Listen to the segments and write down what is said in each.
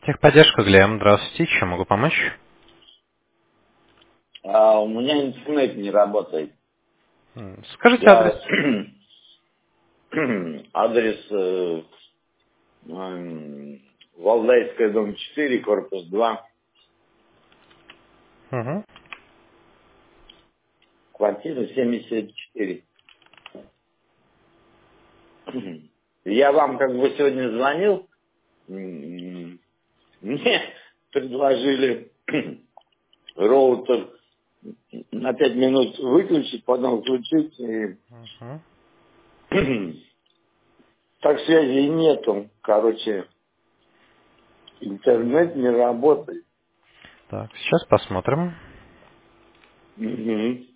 Техподдержка, Глеб. Здравствуйте. Чем могу помочь? У меня интернет не работает. Скажите адрес. Я адрес Валдайская, дом 4, корпус 2, Угу. квартира 74. Я вам как бы сегодня звонил, мне предложили роутер на 5 минут выключить, потом включить. И Угу. так связи нету. Короче, интернет не работает. Так, сейчас посмотрим. Мгм.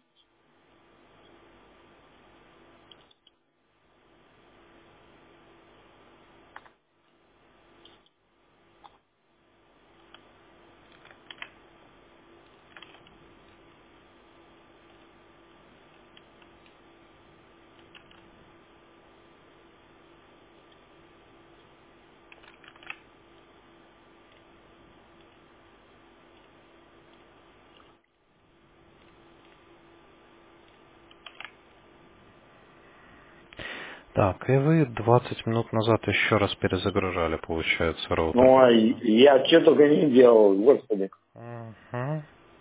Так, и вы 20 минут назад еще раз перезагружали, получается, роутер, Ну, а правильно? я что только не делал, господи. Угу.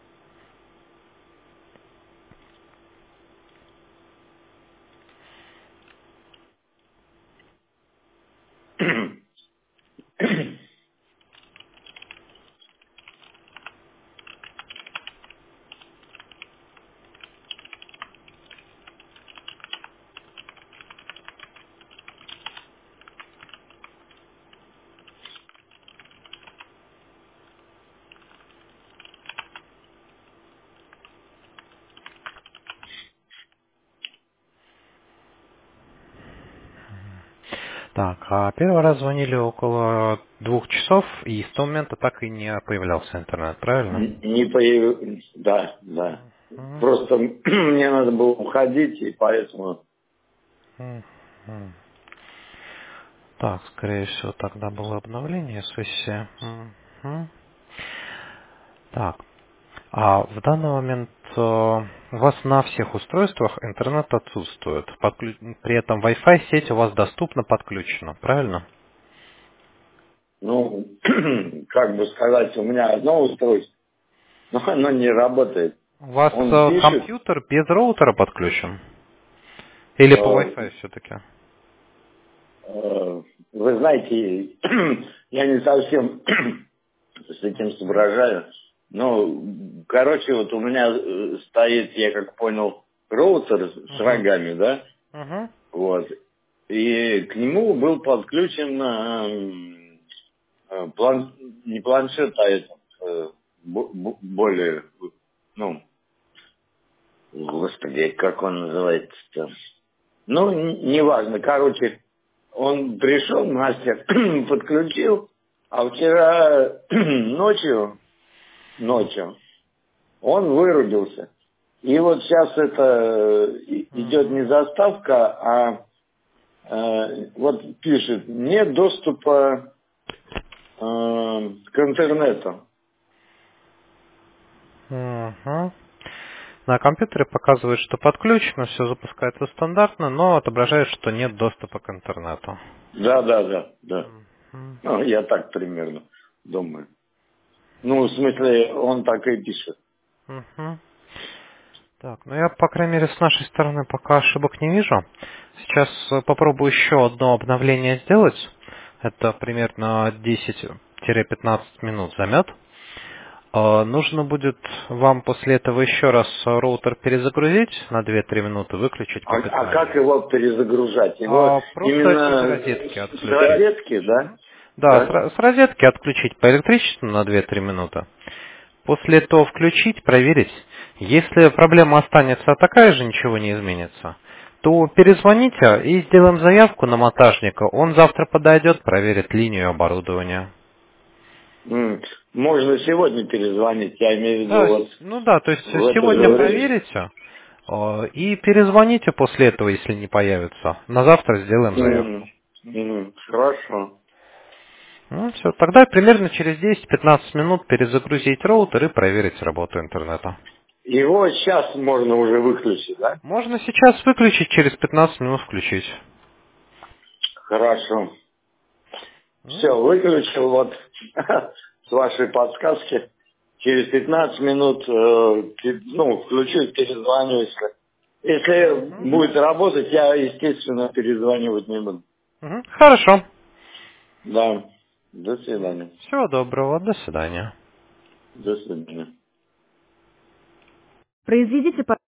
Так, а первый раз звонили около 2 часов, и с того момента так и не появлялся интернет, правильно? Не появился. Да, да. Мгм. Просто мне надо было уходить, и поэтому... Мгм. Так, скорее всего, тогда было обновление сессии. Мгм. Так, а в данный момент у вас на всех устройствах интернет отсутствует. При этом Wi-Fi сеть у вас доступна, подключена, правильно? Ну, как бы сказать, у меня одно устройство, но оно не работает. У вас Он пишет, компьютер без роутера подключен? Или по э, Wi-Fi все-таки? вы знаете, я не совсем с этим соображаю. Ну, короче, вот у меня стоит, я как понял, роутер с Угу. рогами, да? Угу. Вот. И к нему был подключен не планшет, а этот, более, ну, господи, как он называется-то? Ну, неважно, короче, он пришел, мастер подключил, а вчера ночью он вырубился. И вот сейчас это идет Угу. не заставка, а вот пишет, нет доступа к интернету. Угу. На компьютере показывает, что подключено, все запускается стандартно, но отображает, что нет доступа к интернету. Да, да, да, да. Мгм. Ну, я так примерно думаю. Ну, в смысле, он так и пишет. Мгм. Так, ну я, по крайней мере, с нашей стороны пока ошибок не вижу. Сейчас попробую еще одно обновление сделать. Это примерно 10-15 минут займет. Нужно будет вам после этого еще раз роутер перезагрузить на 2-3 минуты, выключить по А как питанию. его перезагружать? Его Просто из именно розетки с отключить. розетки, да? Да, Да? с розетки отключить по электричеству на 2-3 минуты. После этого включить, проверить. Если проблема останется такая же, ничего не изменится, то перезвоните и сделаем заявку на монтажника. Он завтра подойдет, проверит линию оборудования. Можно сегодня перезвонить, я имею в виду Да, вот ну да, то есть в это сегодня же время. проверите и перезвоните после этого, если не появится. На завтра сделаем заявку. Хорошо. Ну, все, тогда примерно через 10-15 минут перезагрузить роутер и проверить работу интернета. Его сейчас можно уже выключить, да? Можно сейчас выключить, через 15 минут включить. Хорошо. М? Все, выключил вот с вашей подсказки. Через 15 минут, включу, перезвоню. Если Мгм. будет работать, я, естественно, перезванивать не буду. Мгм. Хорошо. Да. До свидания. Всего доброго, до свидания. До свидания. Произведите